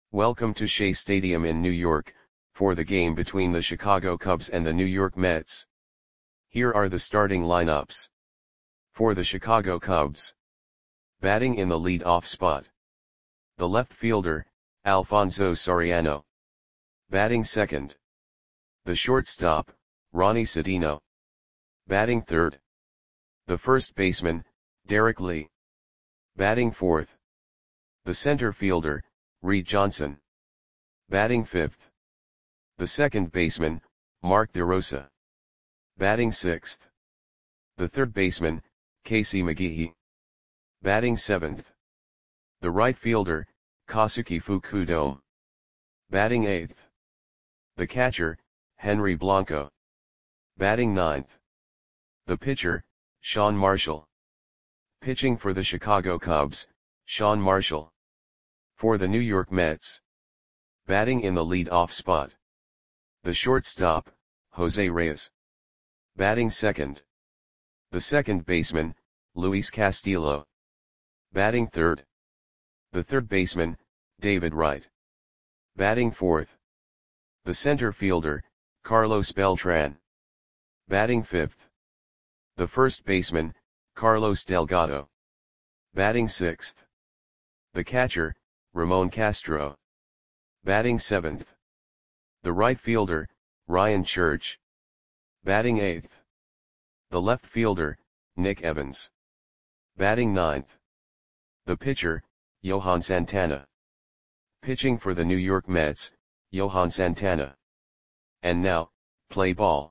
Welcome to Shea Stadium in New York, for the game between the Chicago Cubs and the New York Mets. Here are the starting lineups. For the Chicago Cubs. Batting in the lead-off spot. The left fielder, Alfonso Soriano. Batting second. The shortstop, Ronnie Cedeno. Batting third. The first baseman, Derek Lee. Batting fourth. The center fielder, Reed Johnson. Batting fifth. The second baseman, Mark DeRosa. Batting sixth. The third baseman, Casey McGehee. Batting seventh. The right fielder, Kosuke Fukudome. Batting eighth. The catcher, Henry Blanco. Batting ninth. The pitcher, Sean Marshall. Pitching for the Chicago Cubs, Sean Marshall. For the New York Mets. Batting in the lead-off spot. The shortstop, Jose Reyes. Batting second. The second baseman, Luis Castillo. Batting third. The third baseman, David Wright. Batting fourth. The center fielder, Carlos Beltran. Batting fifth. The first baseman, Carlos Delgado. Batting sixth. The catcher, Ramon Castro. Batting seventh. The right fielder, Ryan Church. Batting eighth. The left fielder, Nick Evans. Batting ninth. The pitcher, Johan Santana. Pitching for the New York Mets, Johan Santana. And now, play ball.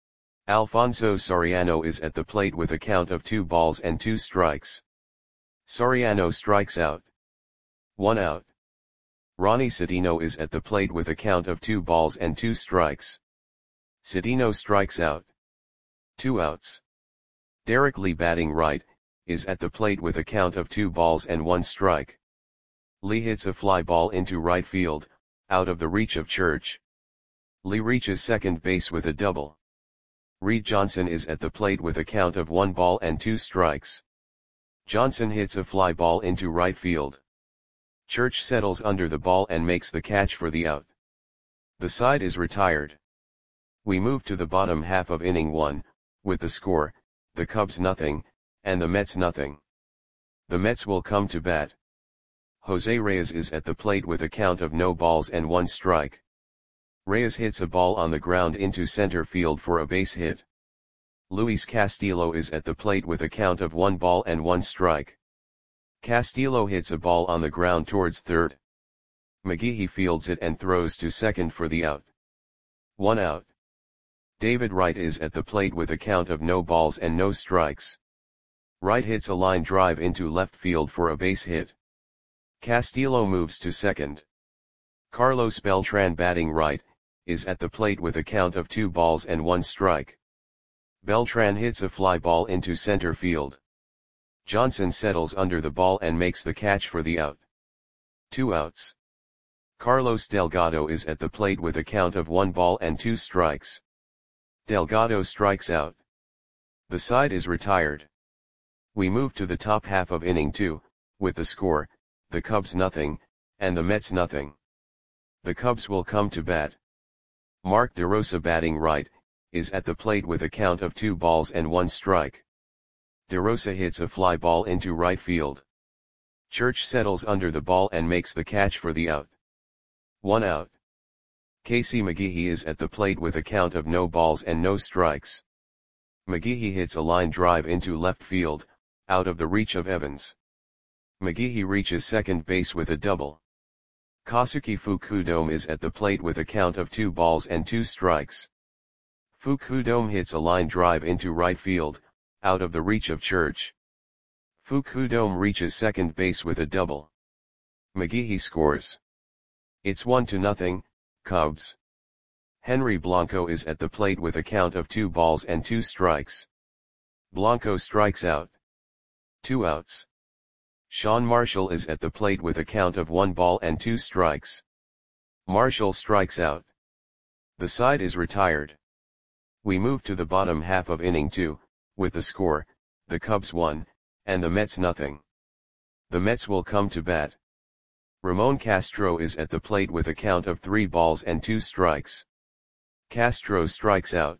Alfonso Soriano is at the plate with a count of 2 balls and 2 strikes. Soriano strikes out. 1 out. Ronnie Cedeno is at the plate with a count of 2 balls and 2 strikes. Cedeno strikes out. 2 outs. Derek Lee batting right, is at the plate with a count of 2 balls and 1 strike. Lee hits a fly ball into right field, out of the reach of Church. Lee reaches second base with a double. Reed Johnson is at the plate with a count of 1 ball and 2 strikes. Johnson hits a fly ball into right field. Church settles under the ball and makes the catch for the out. The side is retired. We move to the bottom half of inning 1, with the score, the Cubs nothing, and the Mets nothing. The Mets will come to bat. Jose Reyes is at the plate with a count of no balls and 1 strike. Reyes hits a ball on the ground into center field for a base hit. Luis Castillo is at the plate with a count of 1 ball and 1 strike. Castillo hits a ball on the ground towards third. McGehee fields it and throws to second for the out. 1 out. David Wright is at the plate with a count of no balls and no strikes. Wright hits a line drive into left field for a base hit. Castillo moves to second. Carlos Beltran batting right, is at the plate with a count of 2 balls and 1 strike. Beltran hits a fly ball into center field. Johnson settles under the ball and makes the catch for the out. 2 outs. Carlos Delgado is at the plate with a count of 1 ball and 2 strikes. Delgado strikes out. The side is retired. We move to the top half of inning 2, with the score, the Cubs nothing, and the Mets nothing. The Cubs will come to bat. Mark DeRosa batting right, is at the plate with a count of 2 balls and 1 strike. DeRosa hits a fly ball into right field. Church settles under the ball and makes the catch for the out. 1 out. Casey McGehee is at the plate with a count of no balls and no strikes. McGehee hits a line drive into left field, out of the reach of Evans. McGehee reaches second base with a double. Kosuke Fukudome is at the plate with a count of 2 balls and 2 strikes. Fukudome hits a line drive into right field, out of the reach of Church. Fukudome reaches second base with a double. McGehee scores. It's 1-0, Cubs. Henry Blanco is at the plate with a count of 2 balls and 2 strikes. Blanco strikes out. 2 outs. Sean Marshall is at the plate with a count of 1 ball and 2 strikes. Marshall strikes out. The side is retired. We move to the bottom half of inning 2, with the score, the Cubs 1, and the Mets nothing. The Mets will come to bat. Ramon Castro is at the plate with a count of 3 balls and 2 strikes. Castro strikes out.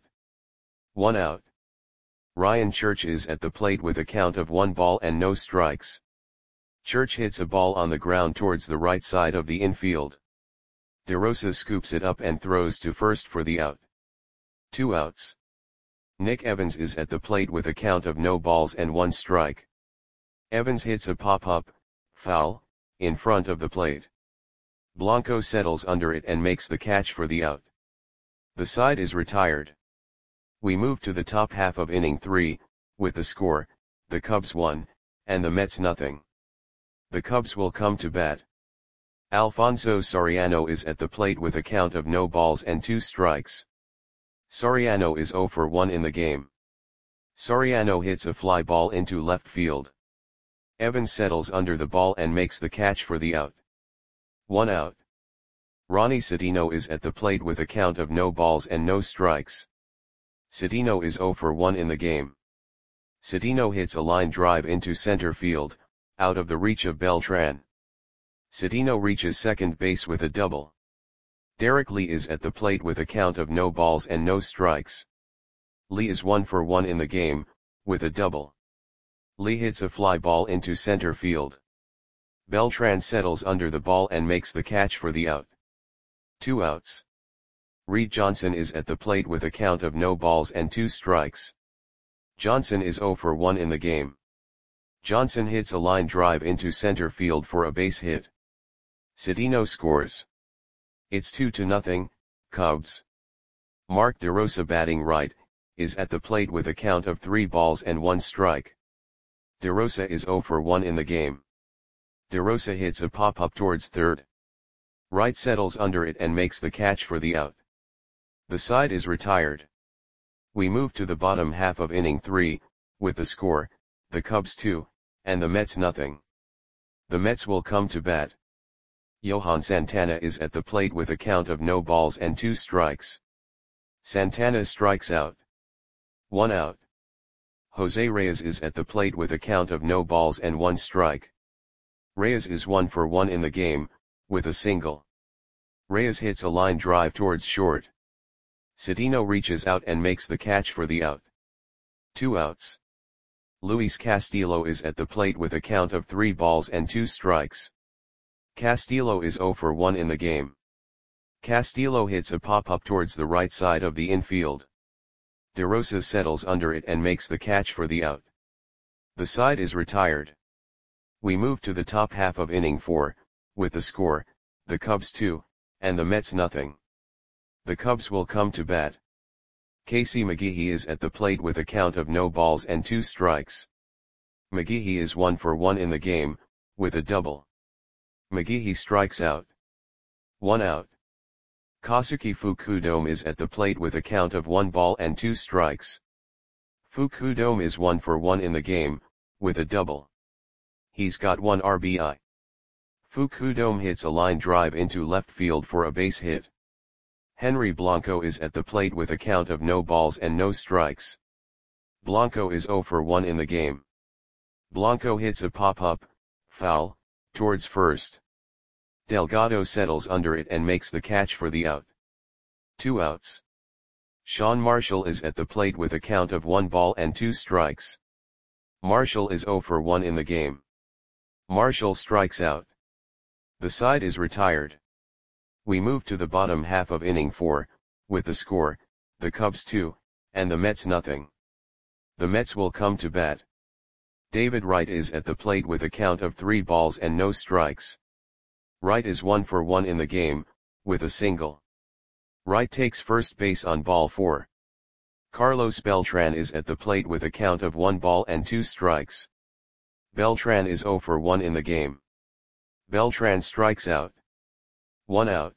1 out. Ryan Church is at the plate with a count of 1 ball and no strikes. Church hits a ball on the ground towards the right side of the infield. DeRosa scoops it up and throws to first for the out. 2 outs. Nick Evans is at the plate with a count of no balls and 1 strike. Evans hits a pop-up, foul, in front of the plate. Blanco settles under it and makes the catch for the out. The side is retired. We move to the top half of inning 3, with the score, the Cubs 1, and the Mets nothing. The Cubs will come to bat. Alfonso Soriano is at the plate with a count of no balls and 2 strikes. Soriano is 0 for 1 in the game. Soriano hits a fly ball into left field. Evans settles under the ball and makes the catch for the out. 1 out. Ronnie Citino is at the plate with a count of no balls and no strikes. Citino is 0 for 1 in the game. Citino hits a line drive into center field, out of the reach of Beltran. Citino reaches second base with a double. Derek Lee is at the plate with a count of no balls and no strikes. Lee is 1 for 1 in the game, with a double. Lee hits a fly ball into center field. Beltran settles under the ball and makes the catch for the out. 2 outs. Reed Johnson is at the plate with a count of no balls and 2 strikes. Johnson is 0 for 1 in the game. Johnson hits a line drive into center field for a base hit. Citino scores. It's 2-0, Cubs. Mark DeRosa, batting right, is at the plate with a count of 3 balls and 1 strike. DeRosa is 0 for 1 in the game. DeRosa hits a pop-up towards third. Wright settles under it and makes the catch for the out. The side is retired. We move to the bottom half of inning 3, with the score, the Cubs 2, and the Mets nothing. The Mets will come to bat. Johan Santana is at the plate with a count of no balls and 2 strikes. Santana strikes out. 1 out. Jose Reyes is at the plate with a count of no balls and 1 strike. Reyes is 1 for 1 in the game, with a single. Reyes hits a line drive towards short. Citino reaches out and makes the catch for the out. 2 outs. Luis Castillo is at the plate with a count of 3 balls and 2 strikes. Castillo is 0 for 1 in the game. Castillo hits a pop-up towards the right side of the infield. DeRosa settles under it and makes the catch for the out. The side is retired. We move to the top half of inning 4, with the score, the Cubs 2, and the Mets nothing. The Cubs will come to bat. Casey McGehee is at the plate with a count of no balls and 2 strikes. McGehee is 1 for 1 in the game, with a double. McGehee strikes out. 1 out. Kazuki Fukudome is at the plate with a count of 1 ball and 2 strikes. Fukudome is 1 for 1 in the game, with a double. He's got 1 RBI. Fukudome hits a line drive into left field for a base hit. Henry Blanco is at the plate with a count of no balls and no strikes. Blanco is 0 for 1 in the game. Blanco hits a pop-up, foul, towards first. Delgado settles under it and makes the catch for the out. 2 outs. Sean Marshall is at the plate with a count of 1 ball and 2 strikes. Marshall is 0 for 1 in the game. Marshall strikes out. The side is retired. We move to the bottom half of inning 4, with the score, the Cubs 2, and the Mets nothing. The Mets will come to bat. David Wright is at the plate with a count of 3 balls and no strikes. Wright is 1 for 1 in the game, with a single. Wright takes first base on ball 4. Carlos Beltran is at the plate with a count of 1 ball and 2 strikes. Beltran is 0 for 1 in the game. Beltran strikes out. 1 out.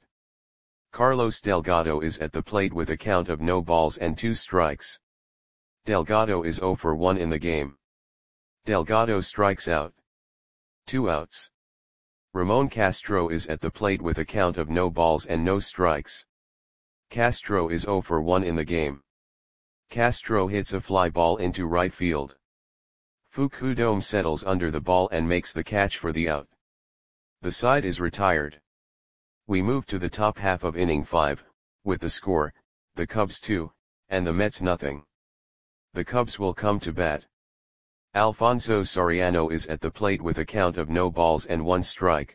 Carlos Delgado is at the plate with a count of no balls and 2 strikes. Delgado is 0 for 1 in the game. Delgado strikes out. 2 outs. Ramon Castro is at the plate with a count of no balls and no strikes. Castro is 0 for 1 in the game. Castro hits a fly ball into right field. Fukudome settles under the ball and makes the catch for the out. The side is retired. We move to the top half of inning 5, with the score, the Cubs 2, and the Mets nothing. The Cubs will come to bat. Alfonso Soriano is at the plate with a count of no balls and 1 strike.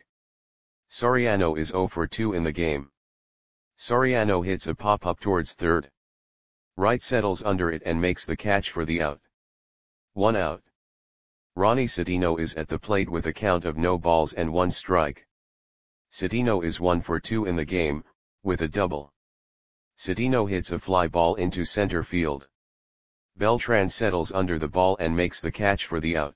Soriano is 0 for 2 in the game. Soriano hits a pop-up towards third. Wright settles under it and makes the catch for the out. 1 out. Ronnie Citino is at the plate with a count of no balls and 1 strike. Citino is 1 for 2 in the game, with a double. Citino hits a fly ball into center field. Beltran settles under the ball and makes the catch for the out.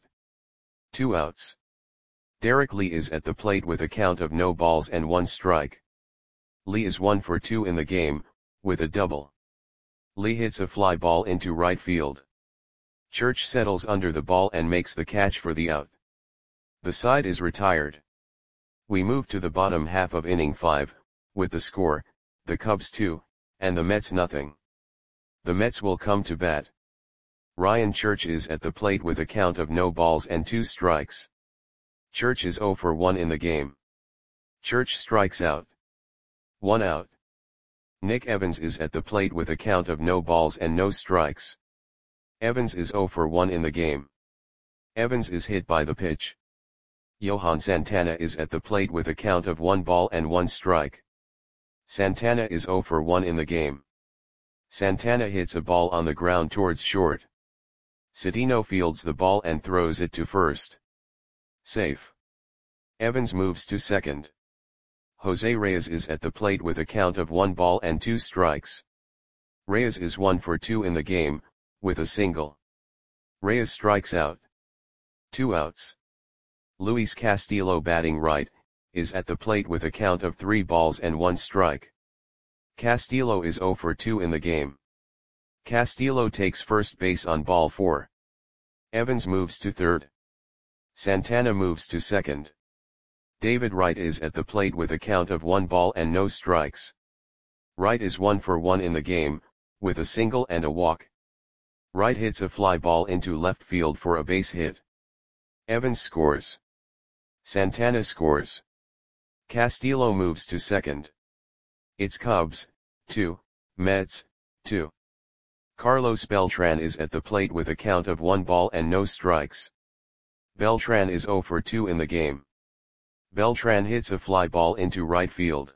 2 outs. Derek Lee is at the plate with a count of no balls and 1 strike. Lee is 1 for 2 in the game, with a double. Lee hits a fly ball into right field. Church settles under the ball and makes the catch for the out. The side is retired. We move to the bottom half of inning 5, with the score, the Cubs 2, and the Mets nothing. The Mets will come to bat. Ryan Church is at the plate with a count of no balls and 2 strikes. Church is 0 for 1 in the game. Church strikes out. 1 out. Nick Evans is at the plate with a count of no balls and no strikes. Evans is 0 for 1 in the game. Evans is hit by the pitch. Johan Santana is at the plate with a count of 1 ball and 1 strike. Santana is 0 for 1 in the game. Santana hits a ball on the ground towards short. Citino fields the ball and throws it to first. Safe. Evans moves to second. Jose Reyes is at the plate with a count of 1 ball and 2 strikes. Reyes is 1 for 2 in the game, with a single. Reyes strikes out. 2 outs. Luis Castillo, batting right, is at the plate with a count of 3 balls and 1 strike. Castillo is 0 for 2 in the game. Castillo takes first base on ball 4. Evans moves to third. Santana moves to second. David Wright is at the plate with a count of 1 ball and no strikes. Wright is 1 for 1 in the game, with a single and a walk. Wright hits a fly ball into left field for a base hit. Evans scores. Santana scores. Castillo moves to second. It's Cubs, 2, Mets, 2. Carlos Beltran is at the plate with a count of 1 ball and no strikes. Beltran is 0 for 2 in the game. Beltran hits a fly ball into right field.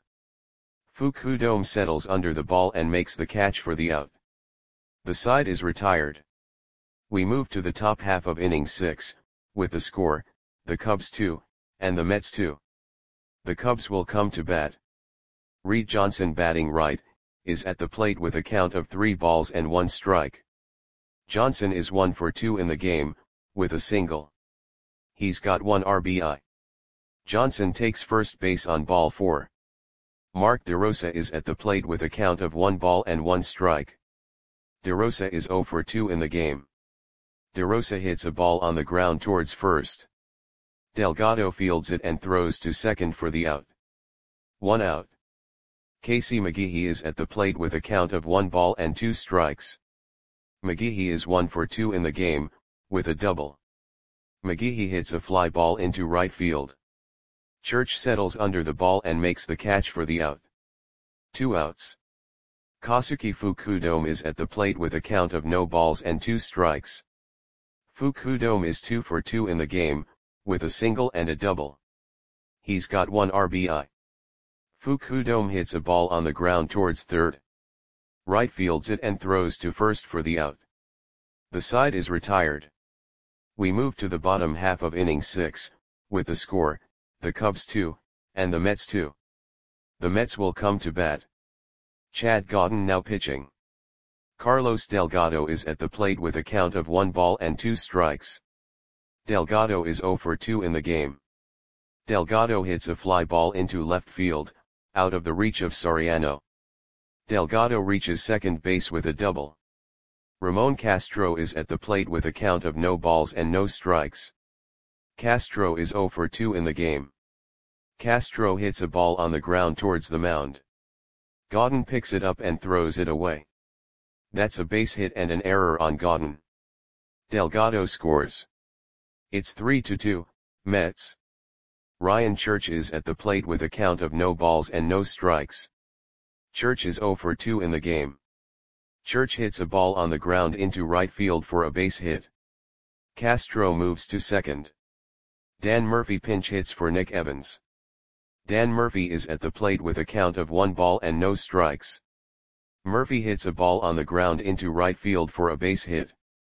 Fukudome settles under the ball and makes the catch for the out. The side is retired. We move to the top half of inning 6, with the score, the Cubs 2, and the Mets 2. The Cubs will come to bat. Reed Johnson, batting right, is at the plate with a count of 3 balls and 1 strike. Johnson is 1 for 2 in the game, with a single. He's got 1 RBI. Johnson takes first base on ball 4. Mark DeRosa is at the plate with a count of 1 ball and 1 strike. DeRosa is 0 for 2 in the game. DeRosa hits a ball on the ground towards first. Delgado fields it and throws to second for the out. 1 out. Casey McGehee is at the plate with a count of 1 ball and 2 strikes. McGehee is 1 for 2 in the game, with a double. McGehee hits a fly ball into right field. Church settles under the ball and makes the catch for the out. 2 outs. Kosuke Fukudome is at the plate with a count of no balls and 2 strikes. Fukudome is 2 for 2 in the game, with a single and a double. He's got 1 RBI. Fukudome hits a ball on the ground towards third. Right fields it and throws to first for the out. The side is retired. We move to the bottom half of inning 6, with the score, the Cubs 2, and the Mets 2. The Mets will come to bat. Chad Godin now pitching. Carlos Delgado is at the plate with a count of 1 ball and 2 strikes. Delgado is 0 for 2 in the game. Delgado hits a fly ball into left field, out of the reach of Soriano. Delgado reaches second base with a double. Ramon Castro is at the plate with a count of no balls and no strikes. Castro is 0 for 2 in the game. Castro hits a ball on the ground towards the mound. Godin picks it up and throws it away. That's a base hit and an error on Godin. Delgado scores. It's 3-2, Mets. Ryan Church is at the plate with a count of no balls and no strikes. Church is 0 for 2 in the game. Church hits a ball on the ground into right field for a base hit. Castro moves to second. Dan Murphy pinch hits for Nick Evans. Dan Murphy is at the plate with a count of 1 ball and no strikes. Murphy hits a ball on the ground into right field for a base hit.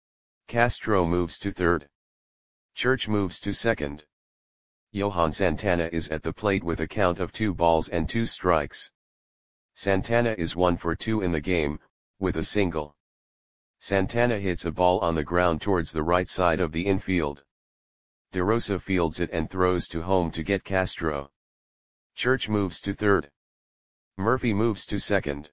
Castro moves to third. Church moves to second. Johan Santana is at the plate with a count of 2 balls and 2 strikes. Santana is 1 for 2 in the game, with a single. Santana hits a ball on the ground towards the right side of the infield. DeRosa fields it and throws to home to get Castro. Church moves to third. Murphy moves to second.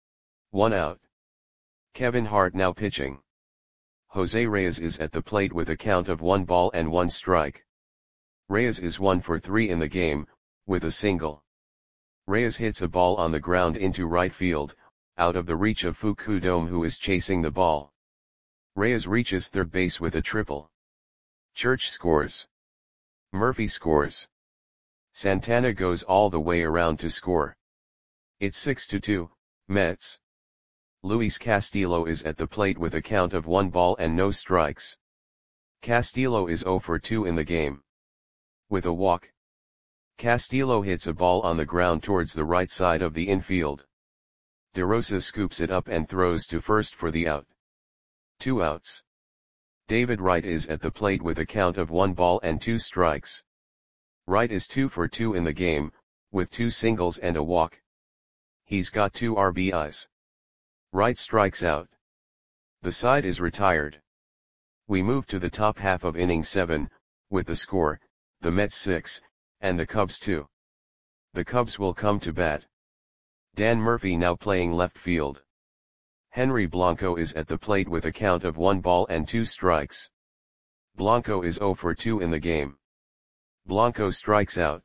1 out. Kevin Hart now pitching. Jose Reyes is at the plate with a count of 1 ball and 1 strike. Reyes is 1 for 3 in the game, with a single. Reyes hits a ball on the ground into right field, out of the reach of Fukudome, who is chasing the ball. Reyes reaches third base with a triple. Church scores. Murphy scores. Santana goes all the way around to score. It's 6-2, Mets. Luis Castillo is at the plate with a count of 1 ball and no strikes. Castillo is 0 for 2 in the game. With a walk. Castillo hits a ball on the ground towards the right side of the infield. DeRosa scoops it up and throws to first for the out. 2 outs. David Wright is at the plate with a count of 1 ball and 2 strikes. Wright is 2 for 2 in the game, with 2 singles and a walk. He's got 2 RBIs. Wright strikes out. The side is retired. We move to the top half of inning 7, with the score, the Mets 6, and the Cubs 2. The Cubs will come to bat. Dan Murphy now playing left field. Henry Blanco is at the plate with a count of 1 ball and 2 strikes. Blanco is 0 for 2 in the game. Blanco strikes out.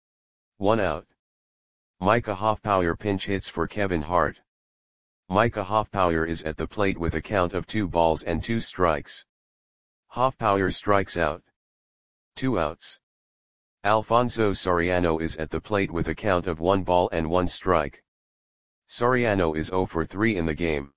1 out. Micah Hoffpauir pinch hits for Kevin Hart. Micah Hoffpauir is at the plate with a count of 2 balls and 2 strikes. Hoffpauir strikes out. 2 outs. Alfonso Soriano is at the plate with a count of 1 ball and 1 strike. Soriano is 0 for 3 in the game.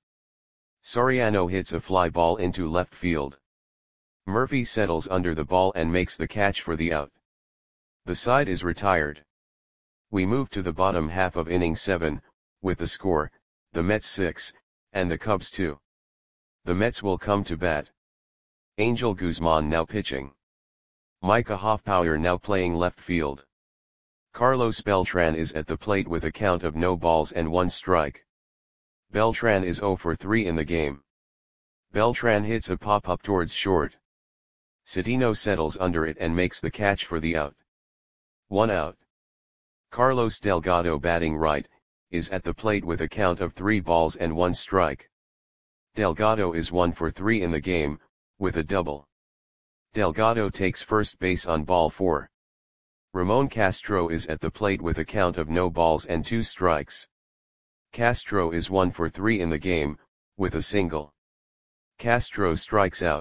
Soriano hits a fly ball into left field. Murphy settles under the ball and makes the catch for the out. The side is retired. We move to the bottom half of inning 7, with the score, the Mets 6, and the Cubs 2. The Mets will come to bat. Angel Guzman now pitching. Micah Hoffpauir now playing left field. Carlos Beltran is at the plate with a count of no balls and 1 strike. Beltran is 0 for 3 in the game. Beltran hits a pop-up towards short. Cedeno settles under it and makes the catch for the out. 1 out. Carlos Delgado batting right, is at the plate with a count of 3 balls and 1 strike. Delgado is 1 for 3 in the game, with a double. Delgado takes first base on ball 4. Ramon Castro is at the plate with a count of no balls and 2 strikes. Castro is 1 for 3 in the game, with a single. Castro strikes out.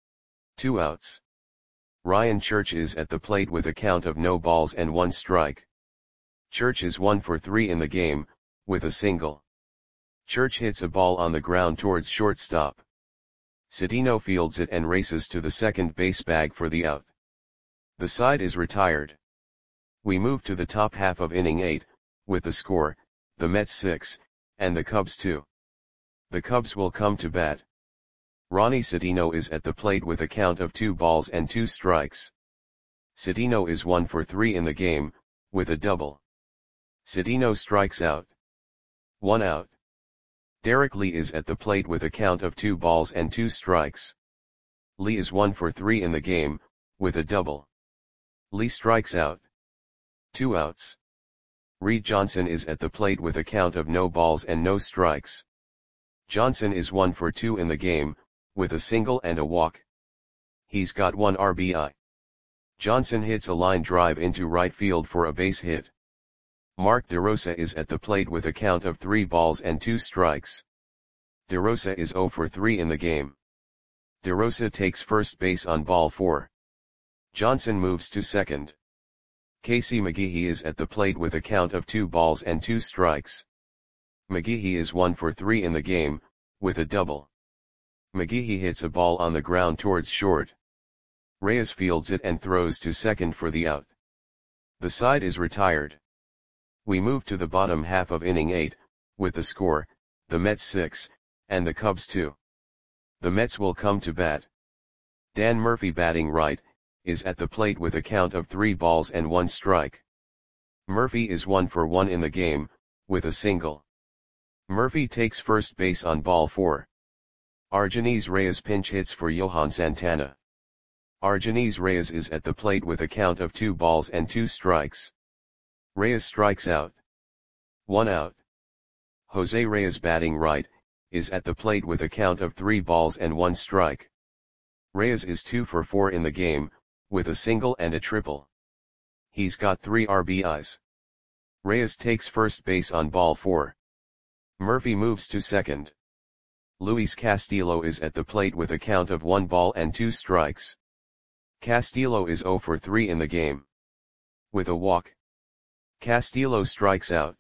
2 outs. Ryan Church is at the plate with a count of no balls and 1 strike. Church is 1 for 3 in the game, with a single. Church hits a ball on the ground towards shortstop. Cedeno fields it and races to the second base bag for the out. The side is retired. We move to the top half of inning 8, with the score, the Mets 6, and the Cubs 2. The Cubs will come to bat. Ronnie Cedeno is at the plate with a count of 2 balls and 2 strikes. Cedeno is 1 for 3 in the game, with a double. Cedeno strikes out. 1 out. Derek Lee is at the plate with a count of 2 balls and 2 strikes. Lee is 1 for 3 in the game, with a double. Lee strikes out. 2 outs. Reed Johnson is at the plate with a count of no balls and no strikes. Johnson is 1 for 2 in the game, with a single and a walk. He's got 1 RBI. Johnson hits a line drive into right field for a base hit. Mark DeRosa is at the plate with a count of 3 balls and 2 strikes. DeRosa is 0 for 3 in the game. DeRosa takes first base on ball 4. Johnson moves to second. Casey McGehee is at the plate with a count of 2 balls and 2 strikes. McGehee is 1 for 3 in the game, with a double. McGehee hits a ball on the ground towards short. Reyes fields it and throws to second for the out. The side is retired. We move to the bottom half of inning 8, with the score, the Mets 6, and the Cubs 2. The Mets will come to bat. Dan Murphy, batting right, is at the plate with a count of 3 balls and 1 strike. Murphy is 1 for 1 in the game, with a single. Murphy takes first base on ball 4. Argenis Reyes pinch hits for Johan Santana. Argenis Reyes is at the plate with a count of 2 balls and 2 strikes. Reyes strikes out. 1 out. Jose Reyes, batting right, is at the plate with a count of 3 balls and 1 strike. Reyes is 2 for 4 in the game, with a single and a triple. He's got 3 RBIs. Reyes takes first base on ball 4. Murphy moves to second. Luis Castillo is at the plate with a count of 1 ball and 2 strikes. Castillo is 0 for 3 in the game. With a walk, Castillo strikes out.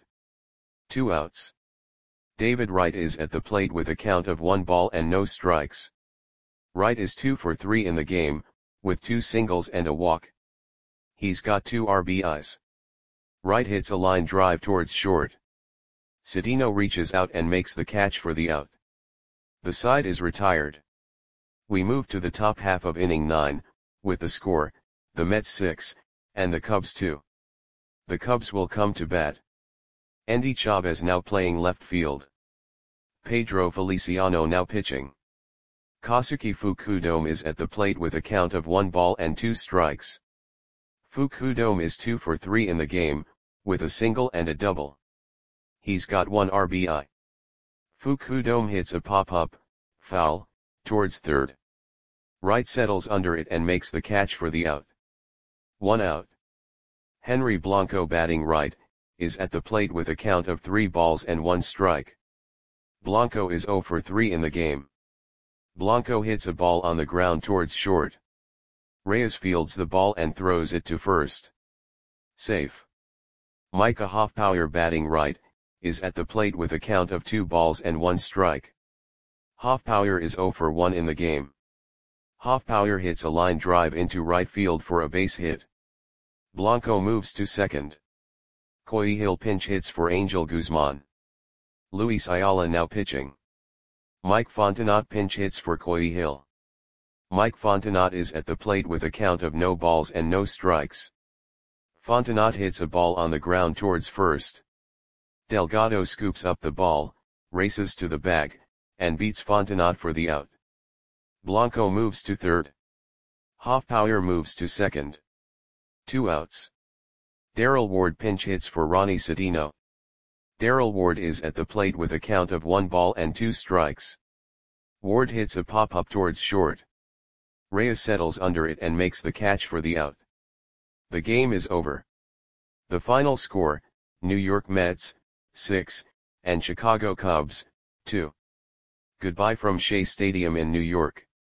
2 outs. David Wright is at the plate with a count of 1 ball and no strikes. Wright is 2 for 3 in the game, with 2 singles and a walk. He's got 2 RBIs. Wright hits a line drive towards short. Cedeno reaches out and makes the catch for the out. The side is retired. We move to the top half of inning 9, with the score, the Mets 6, and the Cubs 2. The Cubs will come to bat. Endy Chavez now playing left field. Pedro Feliciano now pitching. Kazuki Fukudome is at the plate with a count of 1 ball and 2 strikes. Fukudome is 2 for 3 in the game, with a single and a double. He's got 1 RBI. Fukudome hits a pop-up, foul, towards third. Wright settles under it and makes the catch for the out. 1 out. Henry Blanco, batting right, is at the plate with a count of 3 balls and 1 strike. Blanco is 0 for 3 in the game. Blanco hits a ball on the ground towards short. Reyes fields the ball and throws it to first. Safe. Micah Hoffpauir, batting right, is at the plate with a count of 2 balls and 1 strike. Hoffpauir is 0 for 1 in the game. Hoffpauir hits a line drive into right field for a base hit. Blanco moves to second. Coyhaique pinch hits for Angel Guzman. Luis Ayala now pitching. Mike Fontenot pinch hits for Coyhaique. Mike Fontenot is at the plate with a count of no balls and no strikes. Fontenot hits a ball on the ground towards first. Delgado scoops up the ball, races to the bag, and beats Fontenot for the out. Blanco moves to third. Hoffpauir moves to second. 2 outs. Darrell Ward pinch hits for Ronnie Cedeno. Darrell Ward is at the plate with a count of 1 ball and 2 strikes. Ward hits a pop-up towards short. Reyes settles under it and makes the catch for the out. The game is over. The final score, New York Mets, 6, and Chicago Cubs, 2. Goodbye from Shea Stadium in New York.